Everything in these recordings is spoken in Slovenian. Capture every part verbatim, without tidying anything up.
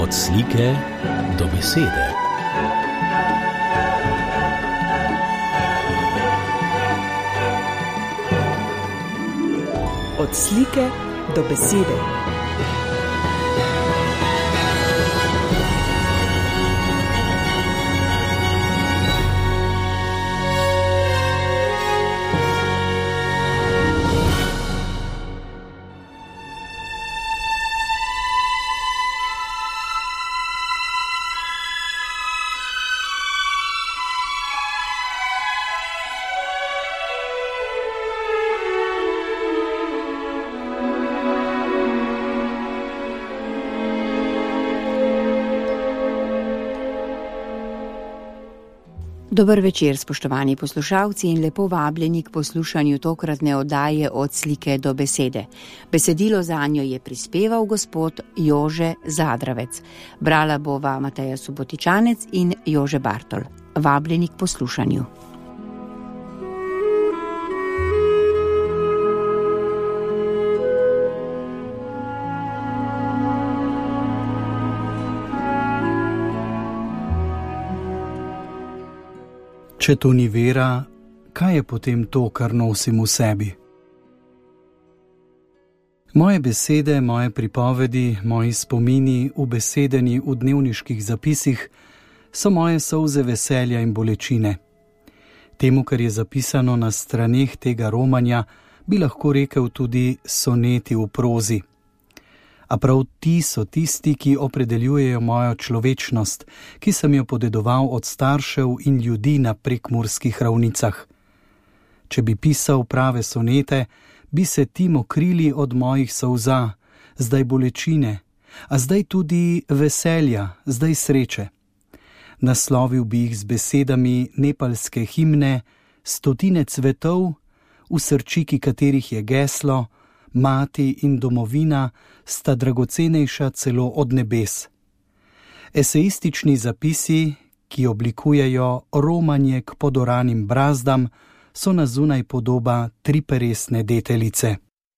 Od slike do besede. Od slike do besede. Dober večer, spoštovani poslušalci, in lepo vabljeni k poslušanju tokratne oddaje Od slike do besede. Besedilo zanjo je prispeval gospod Jože Zadravec. Brala bova Mateja Subotičanec in Jože Bartol. Vabljeni k poslušanju. Če to ni vera, kaj je potem to, kar nosim v sebi? Moje besede, moje pripovedi, moji spomini, ubesedeni v dnevniških zapisih, so moje solze veselja in bolečine. Temu, kar je zapisano na straneh tega romanja, bi lahko rekel tudi soneti v prozi. A prav ti so tisti, ki opredeljujejo mojo človečnost, ki sem jo podedoval od staršev in ljudi na prekmurskih ravnicah. Če bi pisal prave sonete, bi se ti mokrili od mojih solza, zdaj bolečine, a zdaj tudi veselja, zdaj sreče. Naslovil bi jih z besedami nepalske himne, stotine cvetov, v srčiki katerih je geslo, mati in domovina sta dragocenejša celo od nebes. Esejistični zapisi, ki oblikujejo romanje k podoranim brazdam, so na zunaj podoba triperesne deteljice.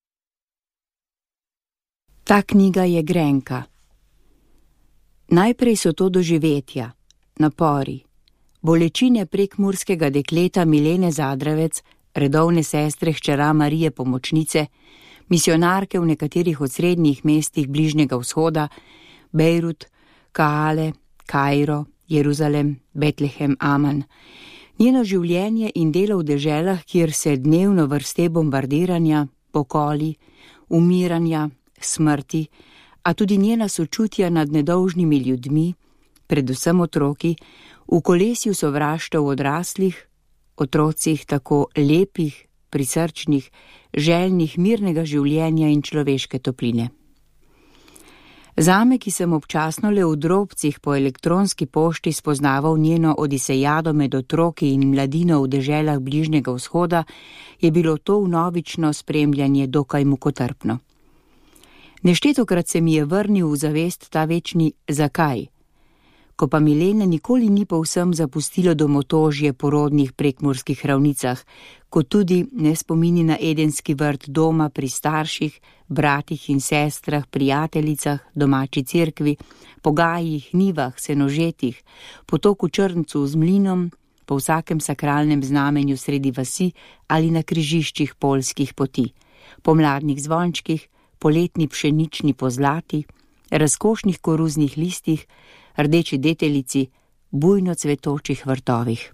Ta knjiga je grenka. Najprej so to doživetja, napori, bolečine prekmurskega dekleta Milene Zadravec, redovne sestre hčera Marije Pomočnice, misionarke v nekaterih od srednjih mestih Bližnjega vzhoda, Bejrut, Kaale, Kairo, Jeruzalem, Betlehem, Aman. Njeno življenje in delo v deželah, kjer se dnevno vrste bombardiranja, pokoli, umiranja, smrti, a tudi njena sočutja nad nedolžnimi ljudmi, predvsem otroki, v kolesju sovraštev odraslih, otrocih tako lepih, prisrčnih, željnih mirnega življenja in človeške topline. Zame, ki sem občasno le v drobcih po elektronski pošti spoznaval njeno odisejado med otroki in mladino v deželah Bližnjega vzhoda, je bilo to vnovično spremljanje dokaj mukotrpno. Neštetokrat se mi je vrnil v zavest ta večni zakaj. Ko pa Milene nikoli ni povsem zapustilo domotožje po rodnih prekmurskih ravnicah, kot tudi ne spomini na edenski vrt doma pri starših, bratih in sestrah, prijateljicah, domači cerkvi, po gajih, nivah, senožetih, potoku Črncu z mlinom, po vsakem sakralnem znamenju sredi vasi ali na križiščih poljskih poti, po mladnih zvončkih, poletni pšenični pozlati, razkošnih koruznih listih, rdeči deteljici, bujno cvetočih vrtovih.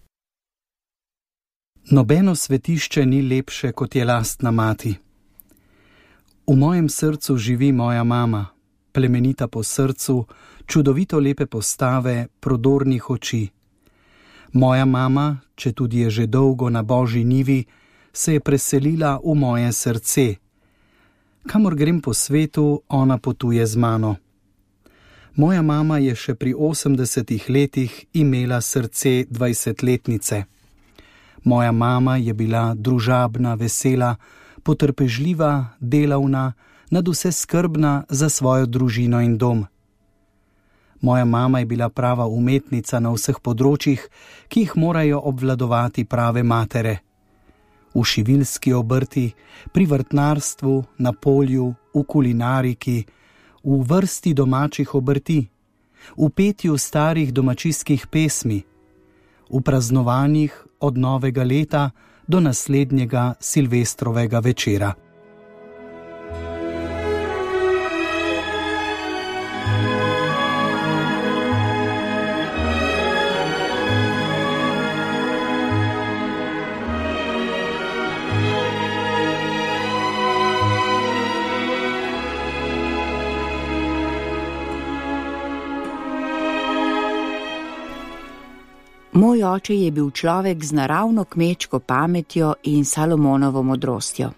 Nobeno svetišče ni lepše, kot je lastna mati. V mojem srcu živi moja mama, plemenita po srcu, čudovito lepe postave, prodornih oči. Moja mama, če tudi je že dolgo na Božji nivi, se je preselila v moje srce. Kamor grem po svetu, ona potuje z mano. Moja mama je še pri osemdesetih letih imela srce dvajsetletnice. Moja mama je bila družabna, vesela, potrpežljiva, delavna, nadvse skrbna za svojo družino in dom. Moja mama je bila prava umetnica na vseh področjih, ki jih morajo obvladovati prave matere. V šiviljski obrti, pri vrtnarstvu, na polju, v kulinariki, v vrsti domačih obrti, v petju starih domačijskih pesmi, v praznovanjih od novega leta do naslednjega silvestrovega večera. Moj oče je bil človek z naravno kmečko pametjo in Salomonovo modrostjo.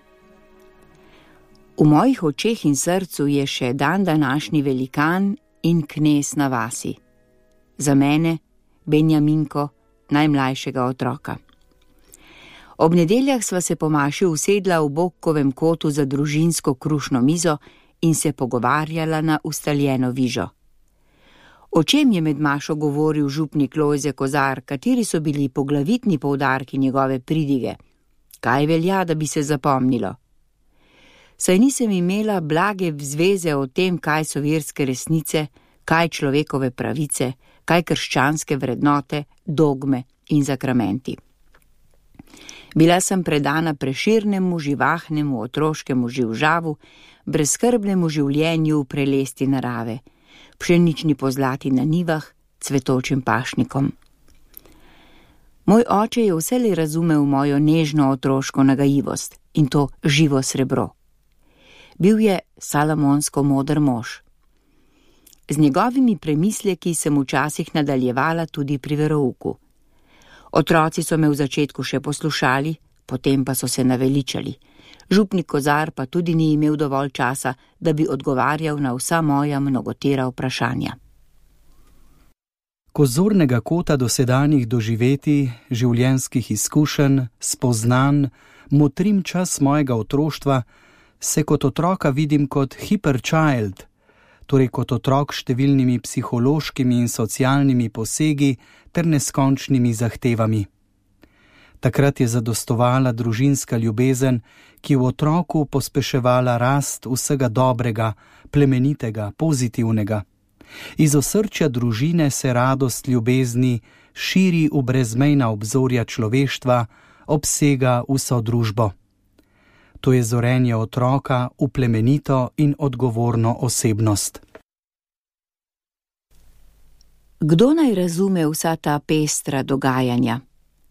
V mojih očeh in srcu je še dan današnji velikan in knez na vasi. Za mene, Benjaminko, najmlajšega otroka. Ob nedeljah sva se po maši usedla v Bogkovem kotu za družinsko krušno mizo in se pogovarjala na ustaljeno vižo. O čem je med mašo govoril župnik Lojze Kozar, kateri so bili poglavitni poudarki njegove pridige? Kaj velja, da bi se zapomnilo? Saj nisem imela blage zveze o tem, kaj so verske resnice, kaj človekove pravice, kaj krščanske vrednote, dogme in zakramenti. Bila sem predana preširnemu, živahnemu, otroškemu živžavu, brezskrbnemu življenju v prelesti narave, pšenični pozlati na nivah, cvetočim pašnikom. Moj oče je vselej razumel mojo nežno otroško nagajivost in to živo srebro. Bil je salomonsko moder mož. Z njegovimi premisleki sem včasih nadaljevala tudi pri verouku. Otroci so me v začetku še poslušali, potem pa so se naveličali. Župnik Kozar pa tudi ni imel dovolj časa, da bi odgovarjal na vsa moja mnogotera vprašanja. Ko zornega kota dosedanjih doživetij, življenjskih izkušenj, spoznanj, motrim čas mojega otroštva, se kot otroka vidim kot hyperchild, torej kot otrok s številnimi psihološkimi in socialnimi posegi ter neskončnimi zahtevami. Takrat je zadostovala družinska ljubezen, ki v otroku pospeševala rast vsega dobrega, plemenitega, pozitivnega. Iz osrčja družine se radost ljubezni širi v brezmejna obzorja človeštva, obsega vso družbo. To je zorenje otroka v plemenito in odgovorno osebnost. Kdo naj razume vsa ta pestra dogajanja?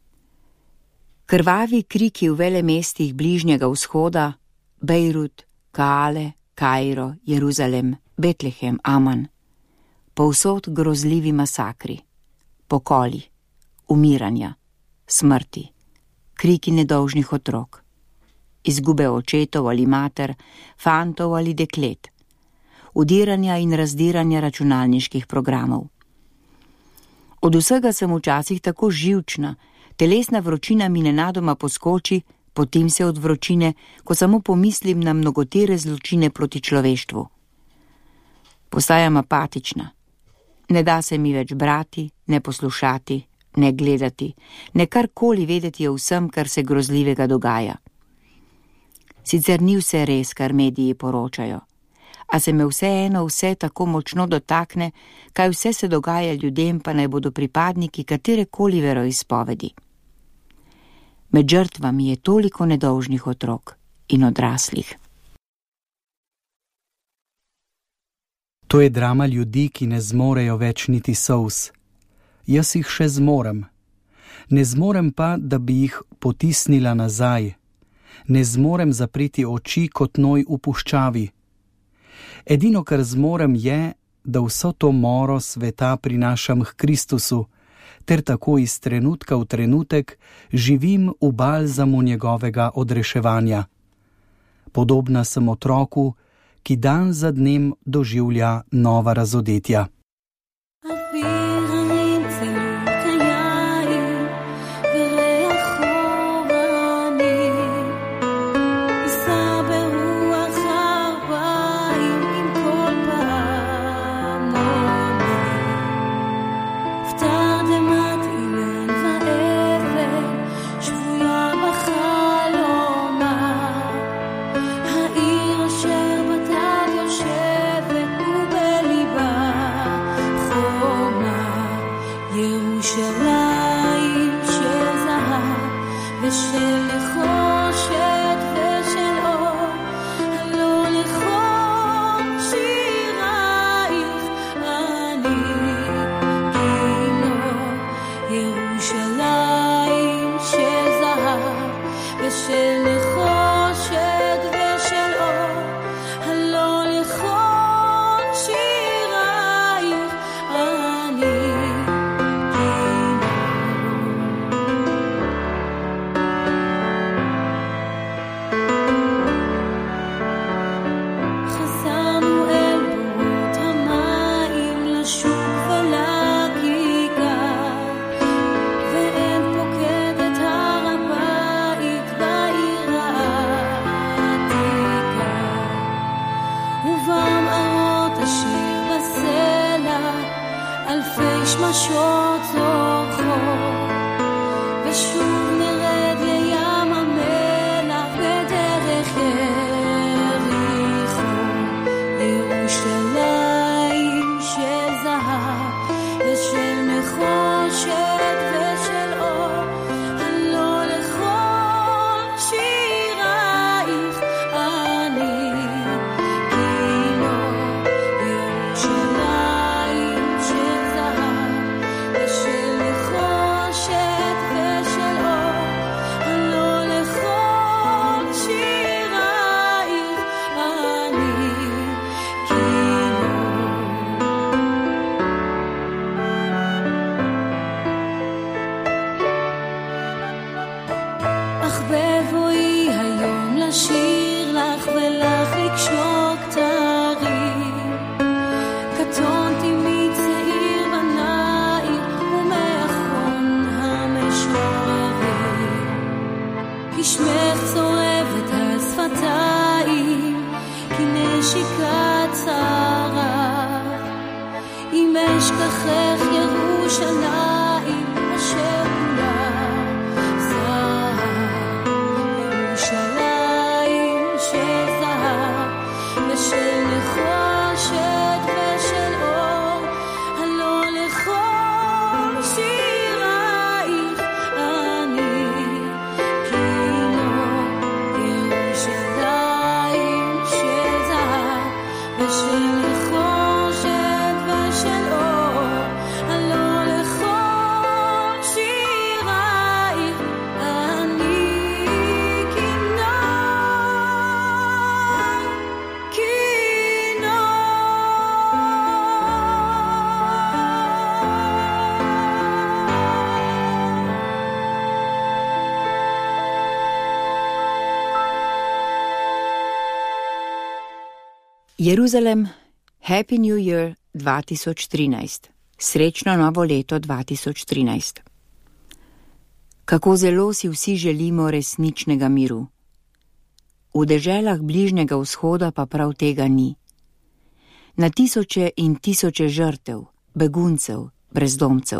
Krvavi kriki v velemestih bližnjega vzhoda, Bejrut, Kaale, Kairo, Jeruzalem, Betlehem, Aman. Povsod grozljivi masakri, pokoli, umiranja, smrti, kriki nedolžnih otrok, izgube očetov ali mater, fantov ali deklet, udiranja in razdiranja računalniških programov. Od vsega sem včasih tako živčna, telesna vročina mi nenadoma poskoči, potem se od vročine, ko samo pomislim na mnogotere zločine proti človeštvu. Postajam apatična. Ne da se mi več brati, ne poslušati, ne gledati, ne karkoli vedeti o vsem, kar se grozljivega dogaja. Sicer ni vse res, kar mediji poročajo, a se me vseeno vse tako močno dotakne, kaj vse se dogaja ljudem, pa naj bodo pripadniki katerekoli veroizpovedi. Med žrtvami je toliko nedolžnih otrok in odraslih. To je drama ljudi, ki ne zmorejo več niti solz. Jaz jih še zmorem. Ne zmorem pa, da bi jih potisnila nazaj. Ne zmorem zapreti oči kot noj v puščavi. Edino, kar zmorem, je, da vso to moro sveta prinašam k Kristusu, ter tako iz trenutka v trenutek živim v balzamu njegovega odreševanja. Podobna sem otroku, ki dan za dnem doživlja nova razodetja. העיר אשר בתד יושבת ושל נחושת ושל אור, הלא לכל שירייך אני כינור. ירושלים של זהב ושל נחושת ושל אור, הלא לכל שירייך אני שמשות זוכרות, ושוב נרד לים המלח בדרך יריחו. ירושלים של זהב ושל נחושת ושל אור, הלא לכל שירייך אני כינור. ירושלים של זהב ושל נחושת ושל אור, הלא לכל שירייך אני כינור. אך בבואי היום לשיר לך ולך לקשור כתרים, קטונתי מצעיר בנעיר ומאחרון המשוררים, כי שמך צורבת על שפתיים, כי נשיקת צערך, אם אשכחך ירושלים אשר כולה זהב. ירושלים של זהב ושל נחושת ושל אור, הלא לכל שירייך אני כינור. ירושלים של זהב ושל נחושת ושל אור, הלא לכל שירייך אני כינור, כינור. Jeruzalem, Happy New Year dva tisoč trinajst. Srečno novo leto dva tisoč trinajst. Kako zelo si vsi želimo resničnega miru. V deželah Bližnjega vzhoda pa prav tega ni. Na tisoče in tisoče žrtev, beguncev, brezdomcev.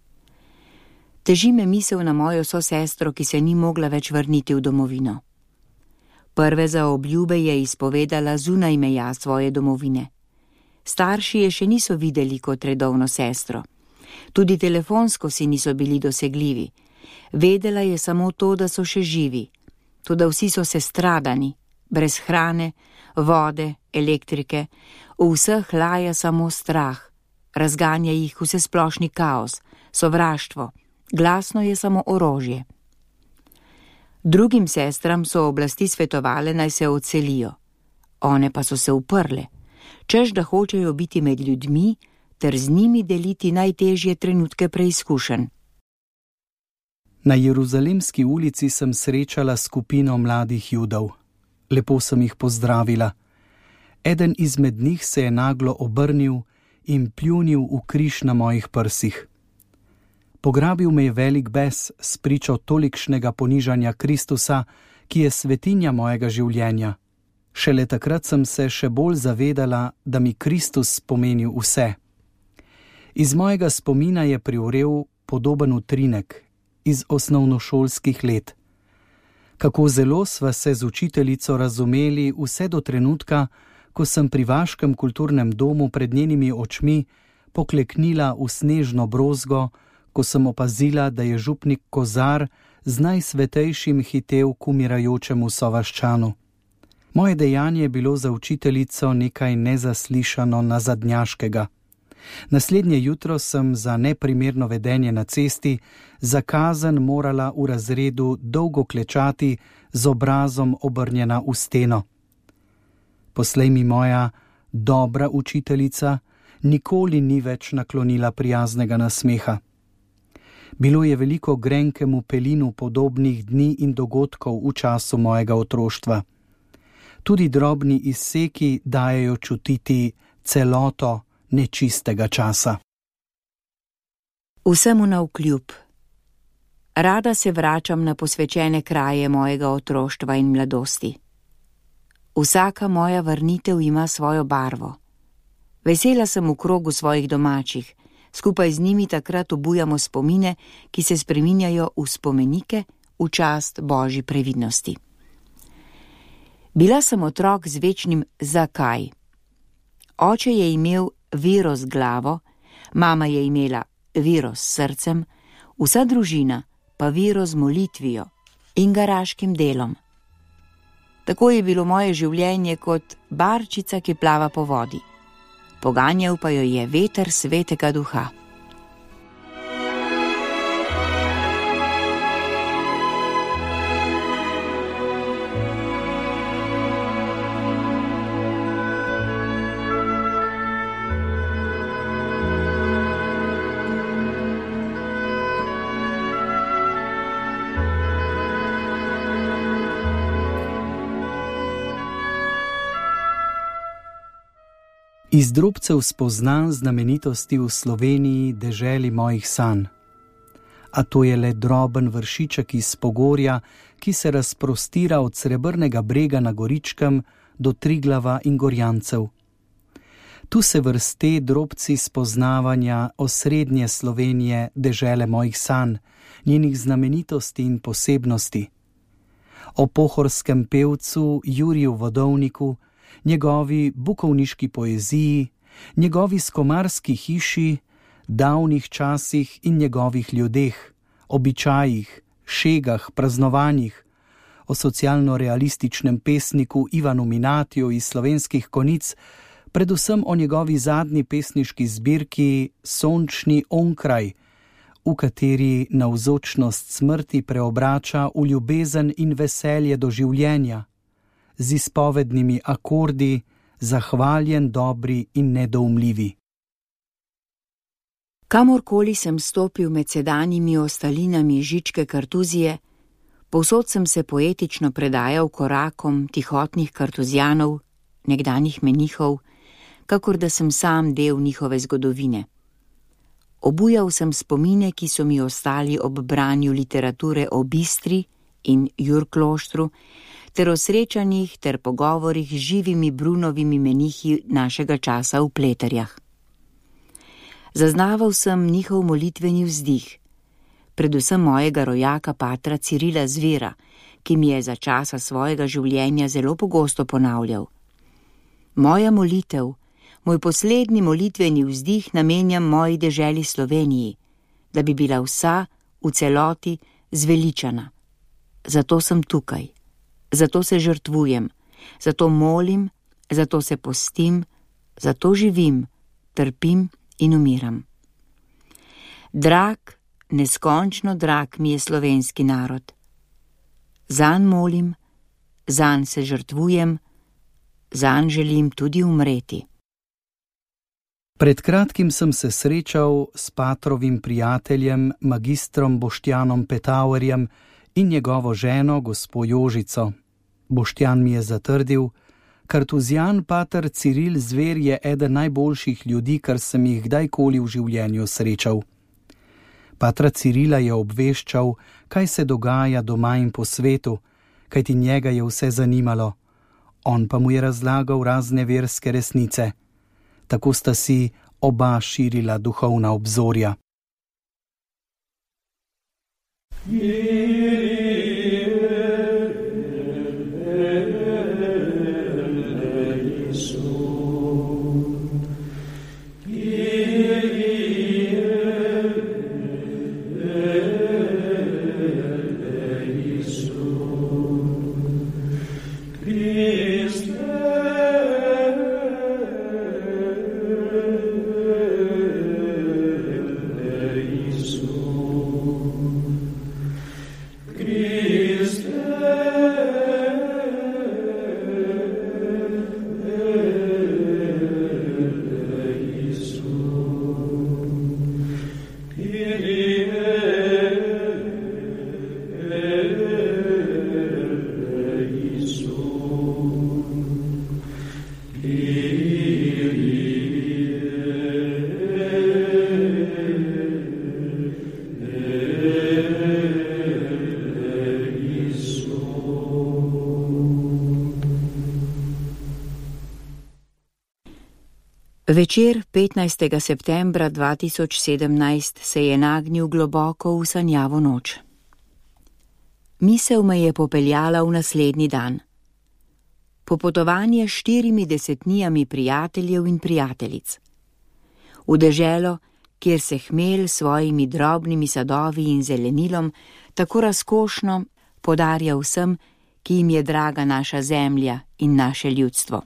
Teži me misel na mojo sosestro, ki se ni mogla več vrniti v domovino. Prve zaobljube je izpovedala zunaj meja svoje domovine. Starši je še niso videli kot redovno sestro. Tudi telefonsko si niso bili dosegljivi. Vedela je samo to, da so še živi. Toda vsi so se stradani, brez hrane, vode, elektrike. V vseh laja samo strah. Razganja jih vsesplošni kaos, sovraštvo. Glasno je samo orožje. Drugim sestram so oblasti svetovale, naj se odselijo. One pa so se uprle, češ da hočejo biti med ljudmi ter z njimi deliti najtežje trenutke preizkušenj. Na Jeruzalemski ulici sem srečala skupino mladih Judov. Lepo sem jih pozdravila. Eden izmed njih se je naglo obrnil in pljunil v križ na mojih prsih. Pograbil me je velik bes s pričo tolikšnega ponižanja Kristusa, ki je svetinja mojega življenja. Šele takrat sem se še bolj zavedala, da mi Kristus pomeni vse. Iz mojega spomina je privrel podoben utrinek iz osnovnošolskih let. Kako zelo sva se z učiteljico razumeli vse do trenutka, ko sem pri vaškem kulturnem domu pred njenimi očmi pokleknila v snežno brozgo, ko sem opazila, da je župnik Kozar z najsvetejšim hitel k umirajočemu sovaščanu. Moje dejanje je bilo za učiteljico nekaj nezaslišano nazadnjaškega. Naslednje jutro sem za neprimerno vedenje na cesti za kazen morala v razredu dolgo klečati z obrazom obrnjena v steno. Poslej mi moja dobra učiteljica nikoli ni več naklonila prijaznega nasmeha. Bilo je veliko grenkemu pelinu podobnih dni in dogodkov v času mojega otroštva. Tudi drobni izseki dajejo čutiti celoto nečistega časa. Vsemu navkljub. Rada se vračam na posvečene kraje mojega otroštva in mladosti. Vsaka moja vrnitev ima svojo barvo. Vesela sem v krogu svojih domačih, skupaj z njimi takrat obujamo spomine, ki se spreminjajo v spomenike v čast Božji previdnosti. Bila sem otrok z večnim zakaj. Oče je imel vero z glavo, mama je imela vero s srcem, vsa družina pa vero z molitvijo in garaškim delom. Tako je bilo moje življenje kot barčica, ki plava po vodi. Poganjal pa jo je veter svetega duha. Iz drobcev spoznam znamenitosti v Sloveniji, deželi mojih sanj. A to je le droben vršiček iz Pogorja, ki se razprostira od Srebrnega brega na Goričkem do Triglava in Gorjancev. Tu se vrste drobci spoznavanja osrednje Slovenije, dežele mojih sanj, njenih znamenitosti in posebnosti. O pohorskem pevcu Juriju Vodovniku, njegovi bukovniški poeziji, njegovi skomarski hiši, davnih časih in njegovih ljudeh, običajih, šegah, praznovanjih, o socialno-realističnem pesniku Ivanu Minatiju iz Slovenskih konic, predvsem o njegovi zadnji pesniški zbirki Sončni onkraj, v kateri navzočnost smrti preobrača v ljubezen in veselje do življenja, z izpovednimi akordi, zahvaljen, dobri in nedoumljivi. Kamorkoli sem stopil med sedanjimi ostalinami Žičke Kartuzije, povsod sem se poetično predajal korakom tihotnih kartuzijanov, nekdanjih menihov, kakor da sem sam del njihove zgodovine. Obujal sem spomine, ki so mi ostali ob branju literature o Bistri in Jurkloštru, ter o srečanjih ter pogovorih z živimi Brunovimi menihi našega časa v Pleterjah. Zaznaval sem njihov molitveni vzdih, predvsem mojega rojaka patra Cirila Zvera, ki mi je za časa svojega življenja zelo pogosto ponavljal: Moja molitev, moj poslednji molitveni vzdih namenjam moji deželi Sloveniji, da bi bila vsa v celoti zveličana. Zato sem tukaj. Zato se žrtvujem, zato molim, zato se postim, zato živim, trpim in umiram. Drag, neskončno drag mi je slovenski narod. Zanj molim, zanj se žrtvujem, zanj želim tudi umreti. Pred kratkim sem se srečal s patrovim prijateljem, magistrom Boštjanom Petauerjem, in njegovo ženo, gospo Jožico. Boštjan mi je zatrdil: kartuzijan pater Ciril Zver je eden najboljših ljudi, kar sem jih kdajkoli v življenju srečal. Patra Cirila je obveščal, kaj se dogaja doma in po svetu, kajti njega je vse zanimalo. On pa mu je razlagal razne verske resnice. Tako sta si oba širila duhovna obzorja. Večer petnajstega septembra dva tisoč sedemnajst se je nagnil globoko v sanjavo noč. Misel me je popeljala v naslednji dan. Popotovanje s štirimi desetnijami prijateljev in prijateljic. V deželo, kjer se hmelj s svojimi drobnimi sadovi in zelenilom tako razkošno podarja vsem, ki jim je draga naša zemlja in naše ljudstvo.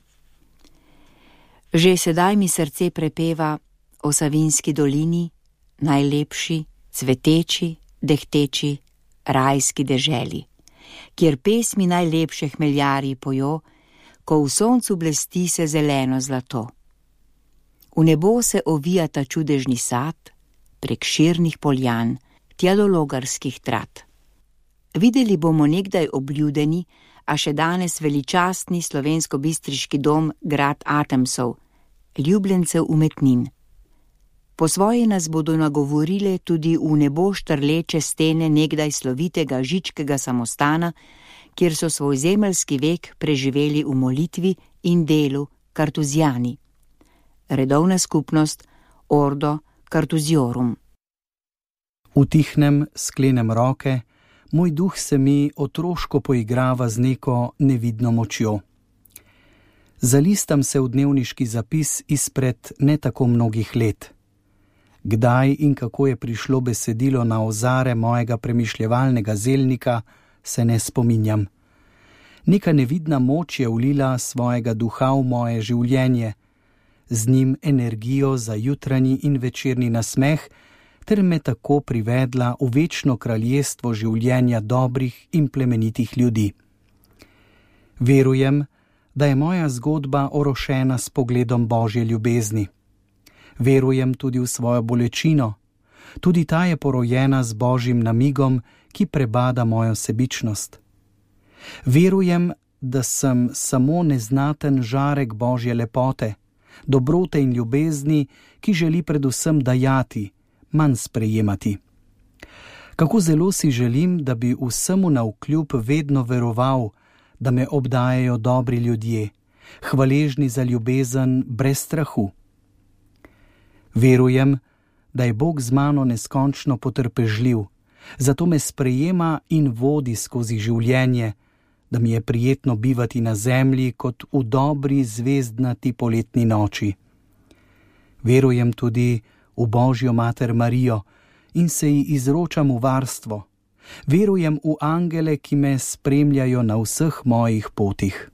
Že sedaj mi srce prepeva o Savinjski dolini, najlepši, cveteči, dehteči, rajski deželi, kjer pesmi najlepše hmeljarji pojo, ko v soncu blesti se zeleno zlato. V nebo se ovijata čudežni sad, prek širnih poljan, tja do logarskih trat. Videli bomo nekdaj obljudeni, a še danes veličastni slovensko-bistriški dom grad Atemsov, ljubljencev umetnin. Po svoje nas bodo nagovorile tudi v nebo štrleče stene nekdaj slovitega žičkega samostana, kjer so svoj zemeljski vek preživeli v molitvi in delu kartuzijani. Redovna skupnost Ordo Carthusiorum. Utihnem, sklenem roke, moj duh se mi otroško poigrava z neko nevidno močjo. Zalistam se v dnevniški zapis izpred ne tako mnogih let. Kdaj in kako je prišlo besedilo na ozare mojega premišljevalnega zelnika, se ne spominjam. Neka nevidna moč je vlila svojega duha v moje življenje, z njim energijo za jutranji in večerni nasmeh, ter me tako privedla v večno kraljestvo življenja dobrih in plemenitih ljudi. Verujem, da je moja zgodba orošena s pogledom Božje ljubezni. Verujem tudi v svojo bolečino, tudi ta je porojena z Božjim namigom, ki prebada mojo sebičnost. Verujem, da sem samo neznaten žarek Božje lepote, dobrote in ljubezni, ki želi predvsem dajati, manj sprejemati. Kako zelo si želim, da bi vsemu navkljub vedno veroval, da me obdajajo dobri ljudje, hvaležni za ljubezen brez strahu. Verujem, da je Bog z mano neskončno potrpežljiv, zato me sprejema in vodi skozi življenje, da mi je prijetno bivati na zemlji kot v dobri zvezdnati poletni noči. Verujem tudi v Božjo mater Marijo in se ji izročam v varstvo. Verujem v angele, ki me spremljajo na vseh mojih potih.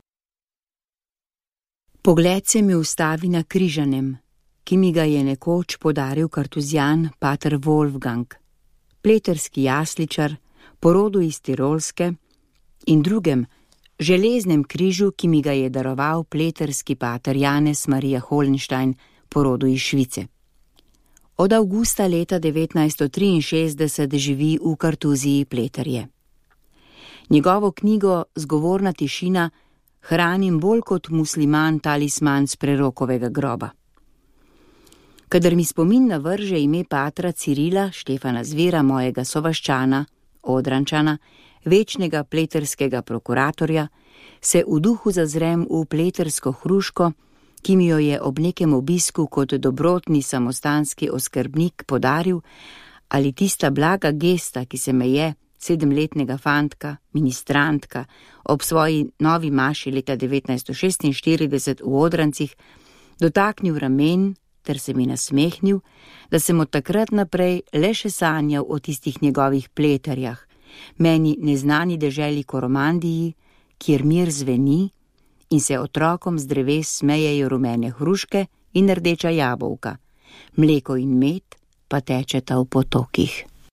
Pogled se mi ustavi na Križanem, ki mi ga je nekoč podaril kartuzijan pater Wolfgang, pleterski jasličar, porodu iz Tirolske, in drugem, železnem križu, ki mi ga je daroval pleterski pater Janez Marija Holenstein, porodu iz Švice. Od avgusta leta devetnajststo triinšestdeset živi v Kartuziji Pleterje. Njegovo knjigo Zgovorna tišina hranim bolj kot musliman talisman s prerokovega groba. Kadar mi spomin navrže ime patra Cirila Štefana Zvera, mojega sovaščana, Odrančana, večnega pleterskega prokuratorja, se v duhu zazrem v pletersko hruško, ki mi jo je ob nekem obisku kot dobrotni samostanski oskrbnik podaril, ali tista blaga gesta, ki se me je, sedemletnega fantka, ministrantka, ob svoji novi maši leta devetnajststo šestinštirideset v Odrancih, dotaknil ramen ter se mi nasmehnil, da sem od takrat naprej le še sanjal o tistih njegovih pleterjah, meni neznani deželi Koromandiji, kjer mir zveni in se otrokom z dreves smejejo rumene hruške in rdeča jabolka, mleko in med pa tečeta v potokih.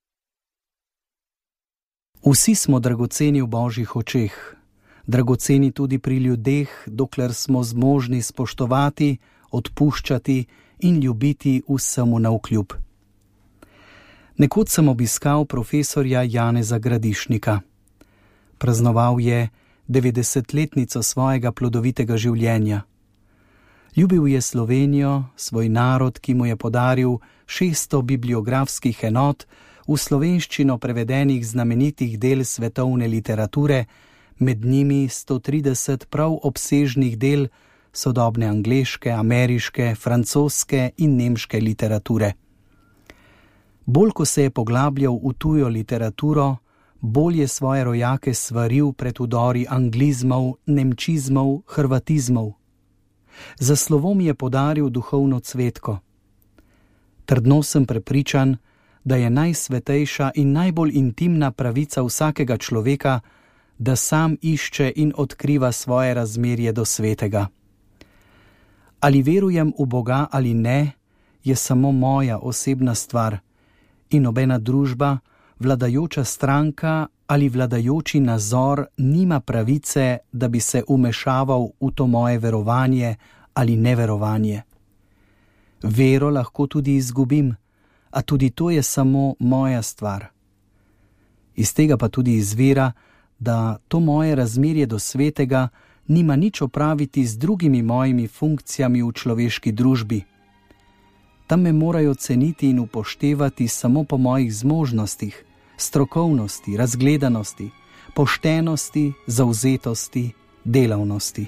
Vsi smo dragoceni v Božjih očeh, dragoceni tudi pri ljudeh, dokler smo zmožni spoštovati, odpuščati in ljubiti vsemu navkljub. Nekoč sem obiskal profesorja Janeza Gradišnika. Praznoval je devetdesetletnico svojega plodovitega življenja. Ljubil je Slovenijo, svoj narod, ki mu je podaril šeststo bibliografskih enot v slovenščino prevedenih znamenitih del svetovne literature, med njimi sto trideset prav obsežnih del sodobne angleške, ameriške, francoske in nemške literature. Bolj ko se je poglabljal v tujo literaturo, bolj je svoje rojake svaril pred udori anglizmov, nemčizmov, hrvatizmov. Za slovom je podaril duhovno cvetko. Trdno sem prepričan, da je najsvetejša in najbolj intimna pravica vsakega človeka, da sam išče in odkriva svoje razmerje do svetega. Ali verujem v Boga ali ne, je samo moja osebna stvar in nobena družba, vladajoča stranka ali vladajoči nazor nima pravice, da bi se umešaval v to moje verovanje ali neverovanje. Vero lahko tudi izgubim, a tudi to je samo moja stvar. Iz tega pa tudi izvira, da to moje razmerje do svetega nima nič opraviti z drugimi mojimi funkcijami v človeški družbi. Tam me morajo ceniti in upoštevati samo po mojih zmožnostih, strokovnosti, razgledanosti, poštenosti, zavzetosti, delavnosti.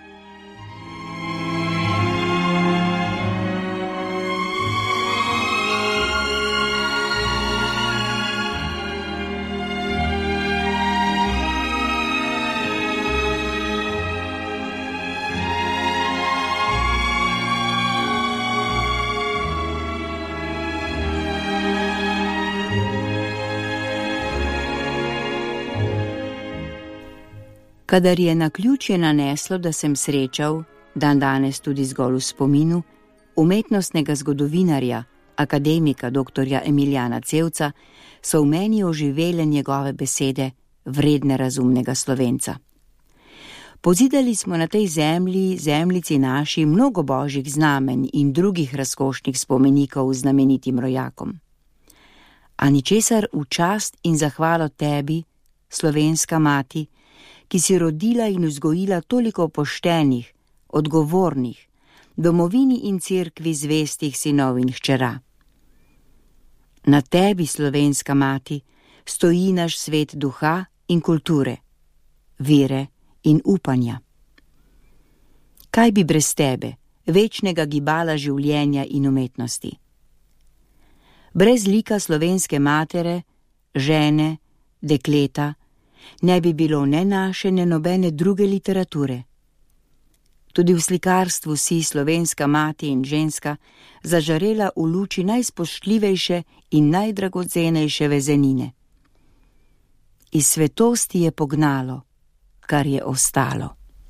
Kadar je naključje naneslo, da sem srečal, dan danes tudi zgolj v spominu, umetnostnega zgodovinarja, akademika doktorja Emilijana Cevca, so v meni oživele njegove besede, vredne razumnega Slovenca. Pozidali smo na tej zemlji, zemljici naši, mnogo božjih znamen in drugih razkošnih spomenikov znamenitim rojakom. A ničesar v čast in zahvalo tebi, slovenska mati, ki si rodila in vzgojila toliko poštenih, odgovornih, domovini in cerkvi zvestih sinov in hčera. Na tebi, slovenska mati, stoji naš svet duha in kulture, vere in upanja. Kaj bi brez tebe, večnega gibala življenja in umetnosti? Brez lika slovenske matere, žene, dekleta, ne bi bilo ne naše, ne nobene druge literature. Tudi v slikarstvu si slovenska mati in ženska zažarela v luči najspoštljivejše in najdragocenejše vezenine. Iz svetosti je pognalo, kar je ostalo.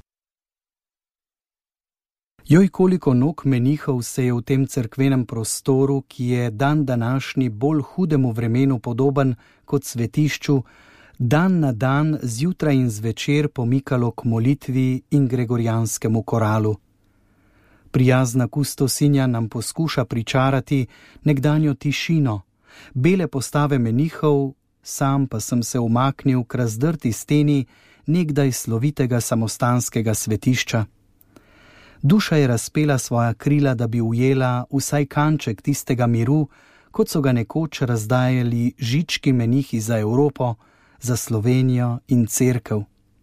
Joj, koliko nog menihov se je v tem cerkvenem prostoru, ki je dan današnji bolj hudemu vremenu podoben kot svetišču, dan na dan, zjutraj in zvečer pomikalo k molitvi in gregorijanskemu koralu. Prijazna kustosinja nam poskuša pričarati nekdanjo tišino, bele postave menihov, sam pa sem se umaknil k razdrti steni nekdaj slovitega samostanskega svetišča. Duša je razpela svoja krila, da bi ujela vsaj kanček tistega miru, kot so ga nekoč razdajali žički menihi za Evropo, za Slovenijo in cerkev.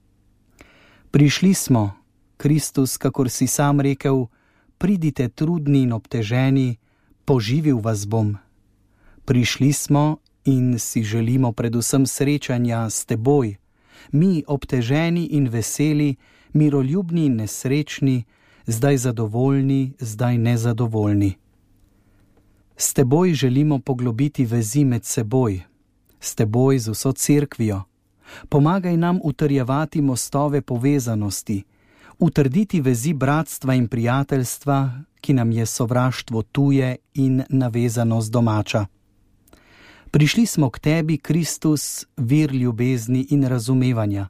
Prišli smo, Kristus, kakor si sam rekel, pridite trudni in obteženi, poživil vas bom. Prišli smo in si želimo predvsem srečanja s teboj, mi obteženi in veseli, miroljubni in nesrečni, zdaj zadovoljni, zdaj nezadovoljni. S teboj želimo poglobiti vezi med seboj, s teboj z vso cerkvijo. Pomagaj nam utrjevati mostove povezanosti, utrditi vezi bratstva in prijateljstva, ki nam je sovraštvo tuje in navezanost domača. Prišli smo k tebi, Kristus, vir ljubezni in razumevanja.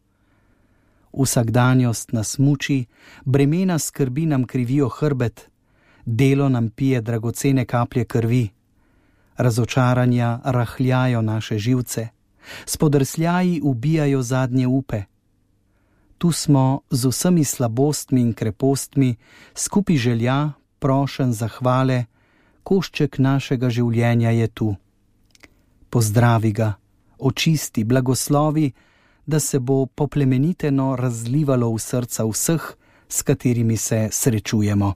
Vsakdanjost nas muči, bremena skrbi nam krivijo hrbet, delo nam pije dragocene kaplje krvi, razočaranja rahljajo naše živce, spodrsljaji ubijajo zadnje upe. Tu smo z vsemi slabostmi in krepostmi, skupi želja, prošen zahvale, košček našega življenja je tu. Pozdravi ga, očisti, blagoslovi, da se bo poplemeniteno razlivalo v srca vseh s katerimi se srečujemo.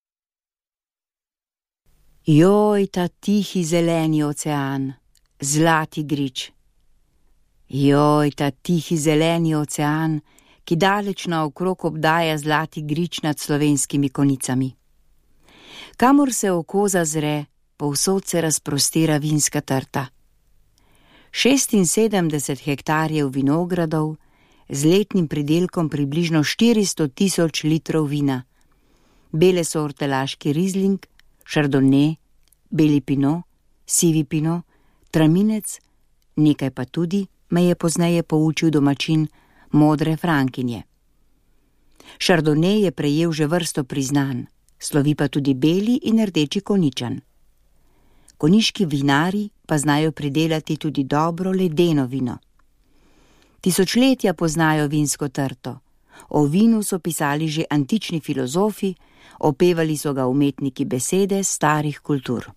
Joj, ta tihi zeleni ocean, zlati grič. Joj, ta tihi zeleni ocean, ki daleč naokrog obdaja zlati grič nad slovenskimi konicami. Kamor se oko zazre, povsod se razprostira vinska trta. šestinsedemdeset hektarjev vinogradov z letnim pridelkom približno štiristo tisoč litrov vina, bele sorte laški rizling, šardone, beli pino, sivi pino, traminec, nekaj pa tudi, me je pozneje poučil domačin, modre frankinje. Šardone je prejel že vrsto priznanj, slovi pa tudi beli in rdeči koničan. Koniški vinari pa znajo pridelati tudi dobro ledeno vino. Tisočletja poznajo vinsko trto. O vinu so pisali že antični filozofi, opevali so ga umetniki besede starih kultur.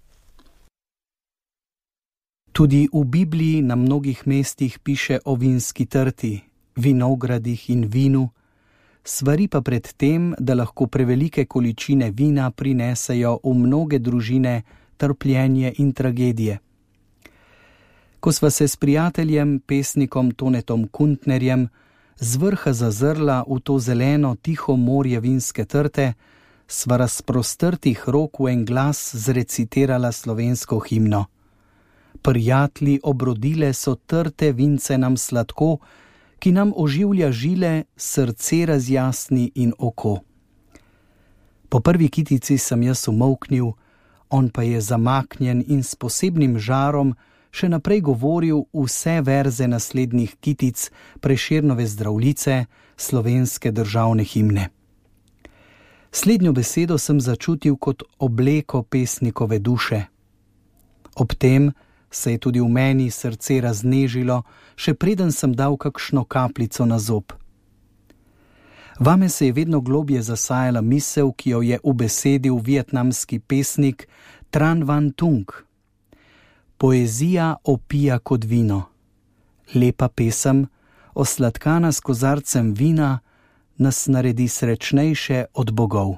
Tudi v Bibliji na mnogih mestih piše o vinski trti, vinogradih in vinu, svari pa pred tem, da lahko prevelike količine vina prinesejo v mnoge družine trpljenje in tragedije. Ko sva se s prijateljem, pesnikom Tonetom Kuntnerjem, z vrha zazrla v to zeleno, tiho morje vinske trte, sva razprostrtih rok v en glas zrecitirala slovensko himno. Prijatli obrodile so trte vince nam sladko, ki nam oživlja žile, srce razjasni in oko. Po prvi kitici sem jaz umolknil, on pa je zamaknjen in s posebnim žarom še naprej govoril vse verze naslednjih kitic Prešernove Zdravljice, slovenske državne himne. Slednjo besedo sem začutil kot obleko pesnikove duše. Ob tem se je tudi v meni srce raznežilo, še preden sem dal kakšno kapljico na zob. Vame se je vedno globje zasajala misel, ki jo je ubesedil vietnamski pesnik Tran Van Tung. Poezija opija kot vino. Lepa pesem, osladkana s kozarcem vina, nas naredi srečnejše od bogov.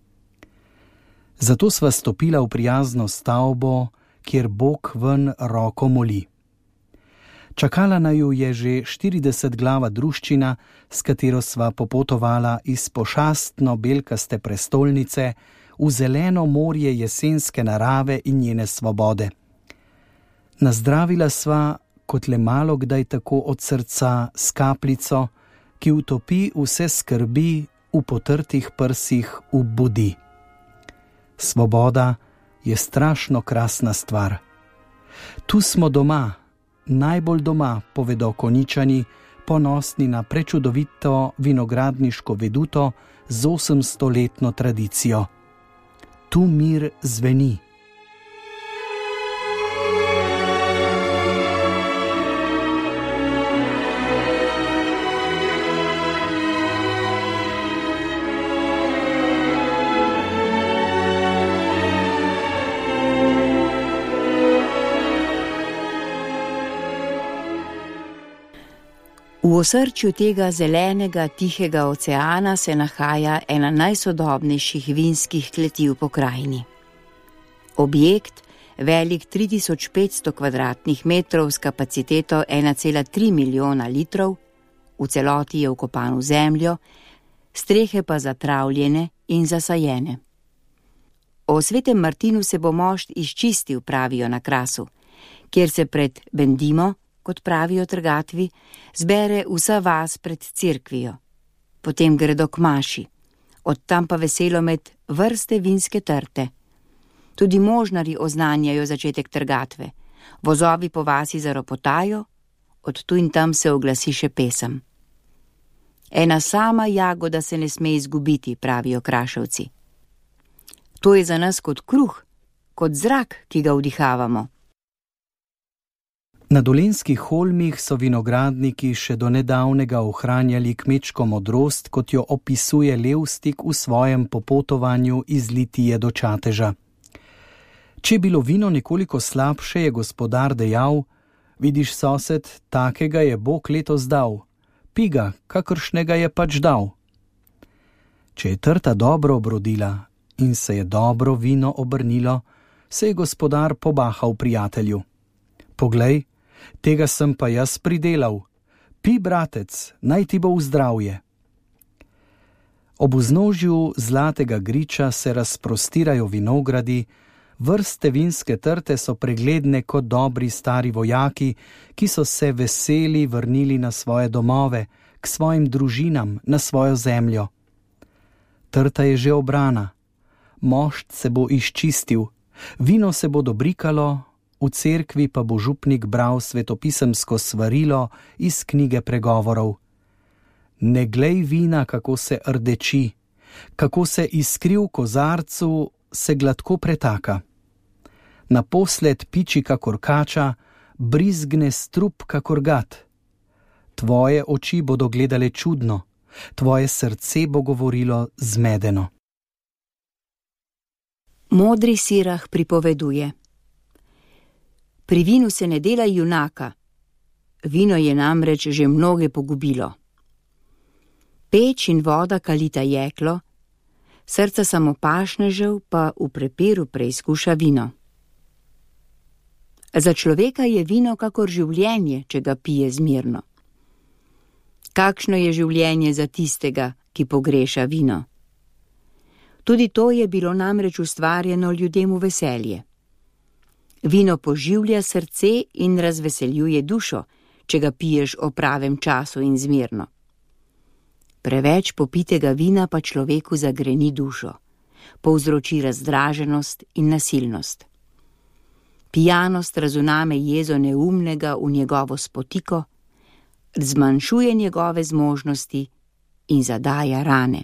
Zato sva stopila v prijazno stavbo, kjer Bog ven roko moli. Čakala naju je že štiridesetglava druščina, s katero sva popotovala iz pošastno belkaste prestolnice v zeleno morje jesenske narave in njene svobode. Nazdravila sva, kot le malo kdaj tako od srca, s kapljico, ki utopi vse skrbi v potrtih prsih v budi. Svoboda je strašno krasna stvar. Tu smo doma, najbolj doma, povedo Koničani, ponosni na prečudovito vinogradniško veduto z osemstoletno tradicijo. Tu mir zveni. V osrčju tega zelenega, tihega oceana se nahaja ena najsodobnejših vinskih kleti v pokrajini. Objekt, velik tri tisoč petsto kvadratnih metrov s kapaciteto ena cela tri milijona litrov, v celoti je vkopan v zemljo, strehe pa zatravljene in zasajene. O svetem Martinu se bo mošt izčistil, pravijo na Krasu, kjer se pred Bendimo, kot pravijo trgatvi, zbere vsa vas pred cerkvijo. Potem gredo k maši, od tam pa veselo med vrste vinske trte. Tudi možnari oznanjajo začetek trgatve, vozovi po vasi zaropotajo, od tu in tam se oglasi še pesem. Ena sama jagoda se ne sme izgubiti, pravijo Kraševci. To je za nas kot kruh, kot zrak, ki ga vdihavamo. Na Dolenjskih holmih so vinogradniki še do nedavnega ohranjali kmečko modrost, kot jo opisuje Levstik v svojem popotovanju iz Litije do Čateža. Če je bilo vino nekoliko slabše, je gospodar dejal: vidiš, sosed, takega je Bog letos dal, pij ga, kakršnega je pač dal. Če je trta dobro obrodila in se je dobro vino obrnilo, se je gospodar pobahal prijatelju. Poglej, tega sem pa jaz pridelal. Pi, bratec, naj ti bo v zdravje. Ob vznožju zlatega griča se razprostirajo vinogradi, vrste vinske trte so pregledne kot dobri stari vojaki, ki so se veseli vrnili na svoje domove, k svojim družinam, na svojo zemljo. Trta je že obrana, mošt se bo izčistil, vino se bo dobrikalo, v cerkvi pa bo župnik bral svetopisemsko svarilo iz knjige pregovorov. Ne glej vina, kako se rdeči, kako se iskri v kozarcu, se gladko pretaka. Naposled piči kakor kača, brizgne strup kakor gat. Tvoje oči bodo gledale čudno, tvoje srce bo govorilo zmedeno. Modri Sirah pripoveduje: Pri vinu se ne dela junaka, vino je namreč že mnoge pogubilo. Peč in voda kalita jeklo, srca samopašnežev pa v prepiru preizkuša vino. Za človeka je vino kakor življenje, če ga pije zmirno. Kakšno je življenje za tistega, ki pogreša vino? Tudi to je bilo namreč ustvarjeno ljudem v veselje. Vino poživlja srce in razveseljuje dušo, če ga piješ o pravem času in zmirno. Preveč popitega vina pa človeku zagreni dušo, povzroči razdraženost in nasilnost. Pijanost razuname jezo neumnega v njegovo spotiko, zmanjšuje njegove zmožnosti in zadaja rane.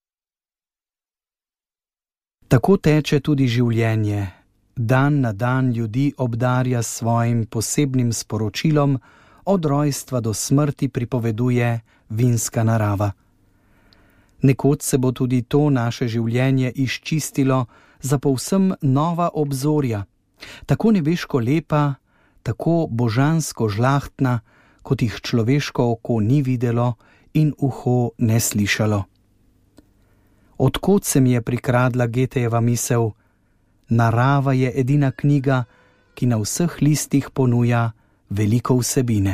Tako teče tudi življenje. Dan na dan ljudi obdarja s svojim posebnim sporočilom, od rojstva do smrti pripoveduje vinska narava. Nekoč se bo tudi to naše življenje izčistilo za povsem nova obzorja, tako nebeško lepa, tako božansko žlahtna, kot jih človeško oko ni videlo in uho ne slišalo. Odkot se mi je prikradla Goethejeva misel: narava je edina knjiga, ki na vseh listih ponuja veliko vsebine.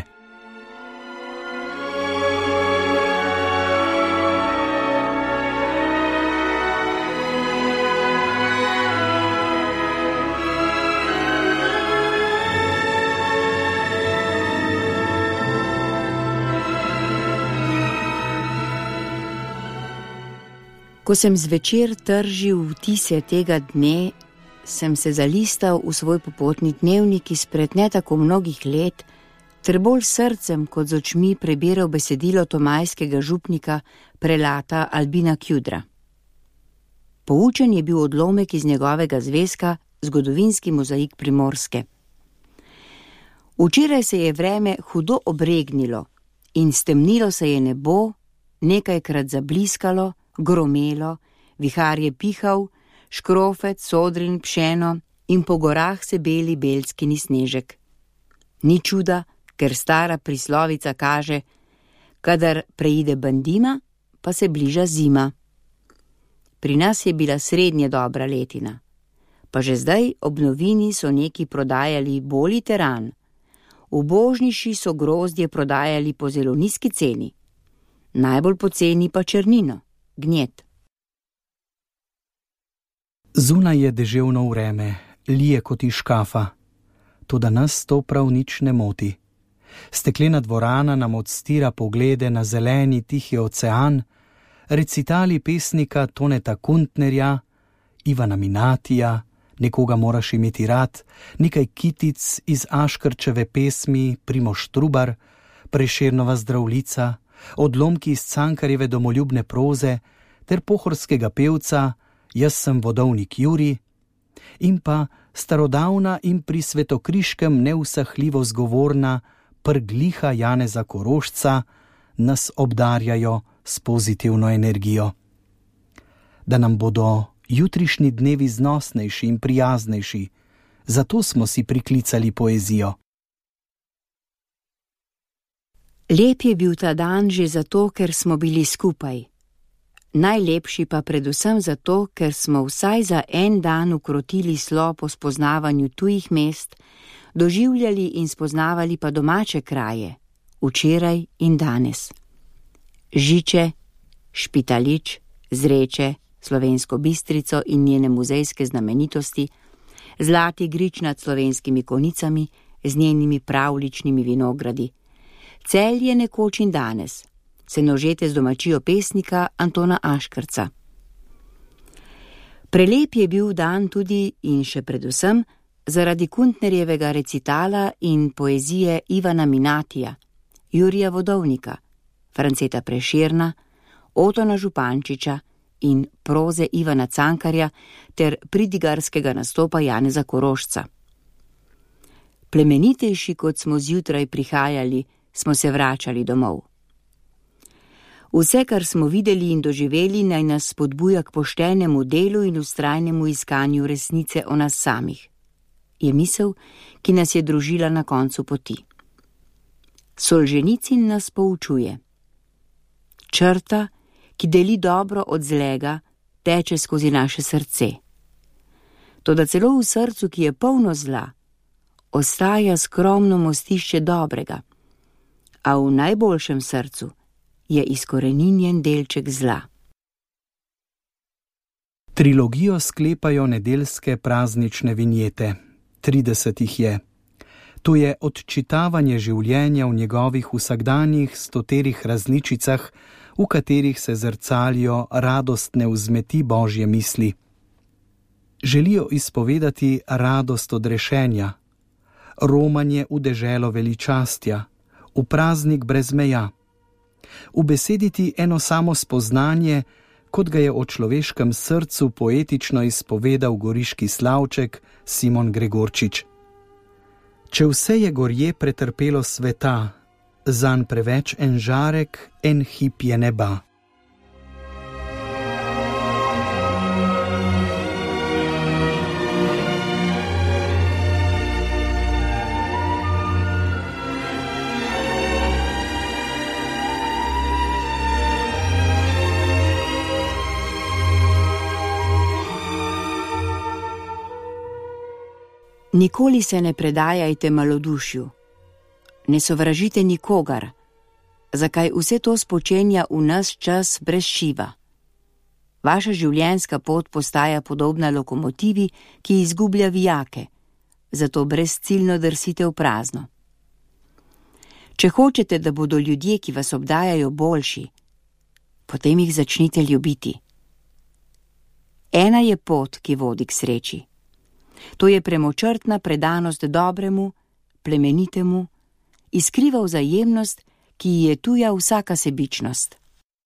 Ko sem zvečer tržil vtise tega dne, sem se zalistal v svoj popotni dnevnik izpred ne tako mnogih let, ter bolj srcem kot z očmi prebiral besedilo tomajskega župnika prelata Albina Kjudra. Poučen je bil odlomek iz njegovega zvezka Zgodovinski mozaik Primorske. Včeraj se je vreme hudo obregnilo in stemnilo se je nebo, nekajkrat zabliskalo, gromelo, vihar je pihal, škrofec, sodrin, pšeno in po gorah se beli belskini snežek. Ni čuda, ker stara prislovica kaže: kadar preide bandima, pa se bliža zima. Pri nas je bila srednje dobra letina, pa že zdaj ob novini so neki prodajali boli teran, ubožnejši so grozdje prodajali po zelo nizki ceni, najbolj poceni pa črnino, gnjet. Zunaj je deževno vreme, lije kot iz škafa, toda nas to prav nič ne moti. Steklena dvorana nam odstira poglede na zeleni tihi ocean, recitali pesnika Toneta Kuntnerja, Ivana Minatija, Nekoga moraš imeti rad, nekaj kitic iz Aškrčeve pesmi Primož Trubar, Prešernova Zdravljica, odlomki iz Cankarjeve domoljubne proze ter pohorskega pevca Jaz sem vodovnik Juri, in pa starodavna in pri svetokriškem neusahljivo zgovorna prgliha Janeza Korošca nas obdarjajo s pozitivno energijo. Da nam bodo jutrišnji dnevi znosnejši in prijaznejši, zato smo si priklicali poezijo. Lep je bil ta dan že zato, ker smo bili skupaj. Najlepši pa predvsem zato, ker smo vsaj za en dan ukrotili slo po spoznavanju tujih mest, doživljali in spoznavali pa domače kraje, včeraj in danes. Žiče, Špitalič, Zreče, Slovensko Bistrico in njene muzejske znamenitosti, Zlati grič nad Slovenskimi Konicami z njenimi pravličnimi vinogradi, Celje nekoč in danes, Senožete z domačijo pesnika Antona Aškerca. Prelep je bil dan tudi in še predvsem zaradi Kuntnerjevega recitala in poezije Ivana Minatija, Jurija Vodovnika, Franceta Prešerna, Otona Župančiča in proze Ivana Cankarja ter pridigarskega nastopa Janeza Korošca. Plemenitejši, kot smo zjutraj prihajali, smo se vračali domov. Vse, kar smo videli in doživeli, naj nas spodbuja k poštenemu delu in vztrajnemu iskanju resnice o nas samih, je misel, ki nas je družila na koncu poti. Solženicin nas poučuje. Črta, ki deli dobro od zlega, teče skozi naše srce. Toda celo v srcu, ki je polno zla, ostaja skromno mostišče dobrega, a v najboljšem srcu je izkoreninjen delček zla. Trilogijo sklepajo nedeljske praznične vinjete. trideset jih je. To je odčitavanje življenja v njegovih vsakdanjih stoterih različicah, v katerih se zrcalijo radostne vzmeti Božje misli. Želijo izpovedati radost odrešenja, romanje v deželo veličastja, v praznik brez meja, ubesediti eno samo spoznanje, kot ga je o človeškem srcu poetično izpovedal goriški slavček Simon Gregorčič. Če vse je gorje pretrpelo sveta, zanj preveč en žarek, en hip je neba. Nikoli se ne predajajte malodušju, ne sovražite nikogar, zakaj vse to spočenja v nas čas brez šiva. Vaša življenjska pot postaja podobna lokomotivi, ki izgublja vijake, zato brezciljno drsite v prazno. Če hočete, da bodo ljudje, ki vas obdajajo, boljši, potem jih začnite ljubiti. Ena je pot, ki vodi k sreči. To je premočrtna predanost dobremu, plemenitemu, iskriva vzajemnost, ki ji je tuja vsaka sebičnost.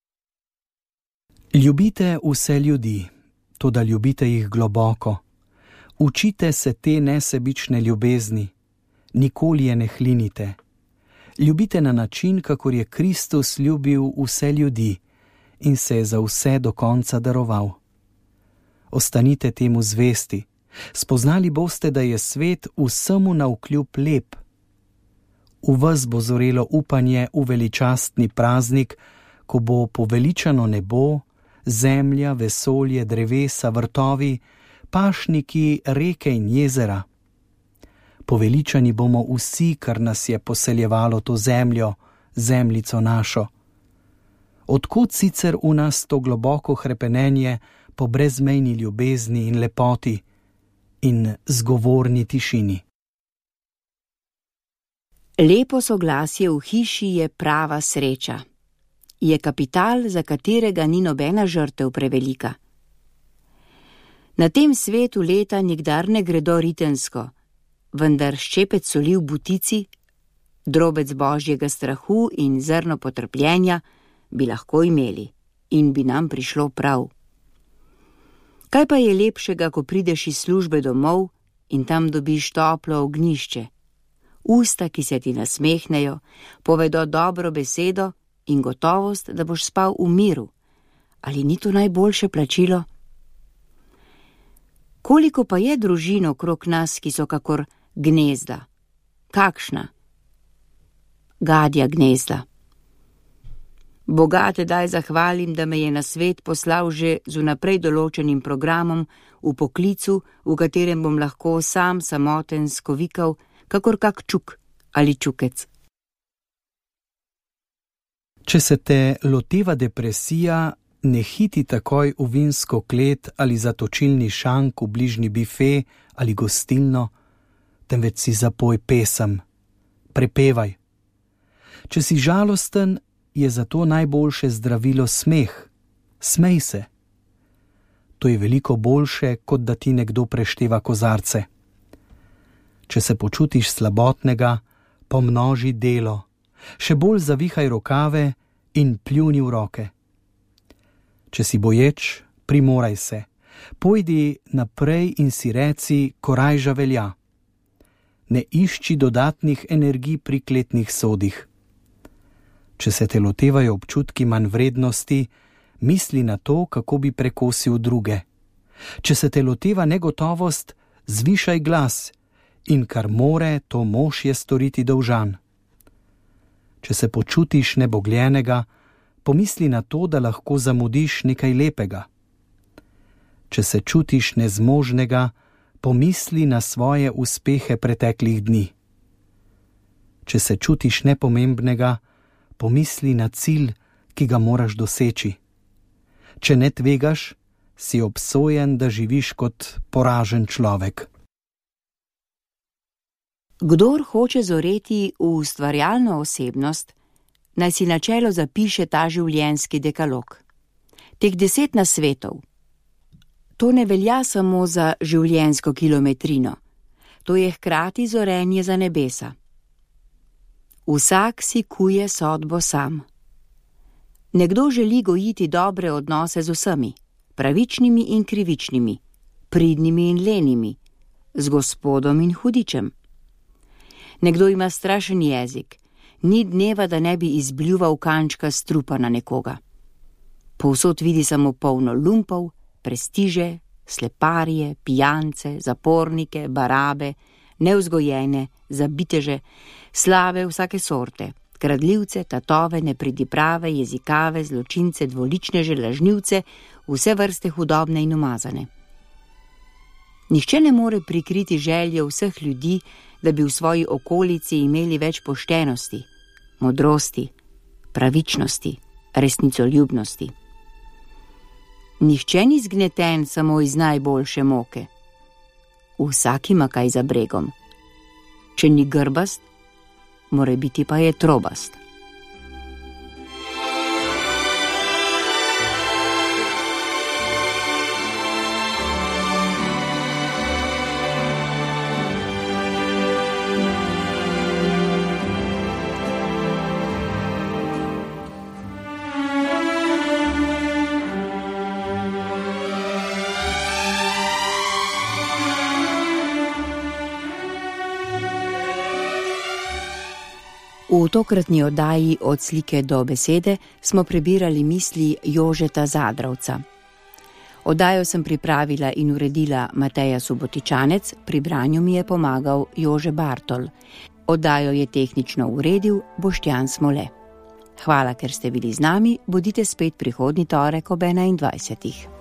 Ljubite vse ljudi, toda ljubite jih globoko. Učite se te nesebične ljubezni, nikoli je ne hlinite. Ljubite na način, kakor je Kristus ljubil vse ljudi in se je za vse do konca daroval. Ostanite temu zvesti. Spoznali boste, da je svet vsemu navkljub lep. V vas bo zorelo upanje v veličastni praznik, ko bo poveličano nebo, zemlja, vesolje, drevesa, vrtovi, pašniki, reke in jezera. Poveličani bomo vsi, kar nas je poseljevalo to zemljo, zemljico našo. Odkot sicer v nas to globoko hrepenenje po brezmejni ljubezni in lepoti in zgovorni tišini? Lepo soglasje v hiši je prava sreča. Je kapital, za katerega ni nobena žrtev prevelika. Na tem svetu leta nikdar ne gredo ritensko, vendar ščepec soli v butici, drobec božjega strahu in zrno potrpljenja bi lahko imeli in bi nam prišlo prav. Kaj pa je lepšega, ko prideš iz službe domov in tam dobiš toplo ognjišče, usta, ki se ti nasmehnejo, povedo dobro besedo in gotovost, da boš spal v miru? Ali ni to najboljše plačilo? Koliko pa je družin okrog nas, ki so kakor gnezda? Kakšna? Gadja gnezda. Boga tedaj zahvalim, da me je na svet poslal že z vnaprej določenim programom v poklicu, v katerem bom lahko sam samoten skovikal, kakor kak čuk ali čukec. Če se te loteva depresija, ne hiti takoj v vinsko klet ali zatočilni šank v bližnji bife ali gostilno, temveč si zapoj pesem, prepevaj. Če si žalosten, je zato najboljše zdravilo smeh. Smej se. To je veliko boljše, kot da ti nekdo prešteva kozarce. Če se počutiš slabotnega, pomnoži delo, še bolj zavihaj rokave in pljuni v roke. Če si boječ, primoraj se, pojdi naprej in si reci, korajža velja. Ne išči dodatnih energij pri kletnih sodih. Če se te lotevajo občutki manjvrednosti, misli na to, kako bi prekosil druge. Če se te loteva negotovost, zvišaj glas in kar more, to mož je storiti dolžan. Če se počutiš nebogljenega, pomisli na to, da lahko zamudiš nekaj lepega. Če se čutiš nezmožnega, pomisli na svoje uspehe preteklih dni. Če se čutiš nepomembnega, pomisli na cilj, ki ga moraš doseči. Če ne tvegaš, si obsojen, da živiš kot poražen človek. Kdor hoče zoreti v ustvarjalno osebnost, naj si na čelo zapiše ta življenjski dekalog. Teh deset nasvetov. To ne velja samo za življenjsko kilometrino, to je hkrati zorenje za nebesa. Vsak si kuje sodbo sam. Nekdo želi gojiti dobre odnose z vsemi, pravičnimi in krivičnimi, pridnimi in lenimi, z gospodom in hudičem. Nekdo ima strašen jezik, ni dneva, da ne bi izbljuval kančka strupa na nekoga. Povsod vidi samo polno lumpov, prestiže, sleparje, pijance, zapornike, barabe, nevzgojene, zabiteže, slave vsake sorte, kradljivce, tatove, nepridiprave, jezikave, zločince, dvoličneže, lažnivce, vse vrste hudobne in umazane. Nihče ne more prikriti želje vseh ljudi, da bi v svoji okolici imeli več poštenosti, modrosti, pravičnosti, resnicoljubnosti. Nihče ni zgneten samo iz najboljše moke. Vsak ima kaj za bregom. Če ni grbast, more biti pa je trobast. V tokratni oddaji Od slike do besede smo prebirali misli Jožeta Zadravca. Oddajo sem pripravila in uredila Mateja Subotičanec, pri branju mi je pomagal Jože Bartol. Oddajo je tehnično uredil Boštjan Smole. Hvala, ker ste bili z nami, bodite spet prihodnji torek ob enaindvajsetih.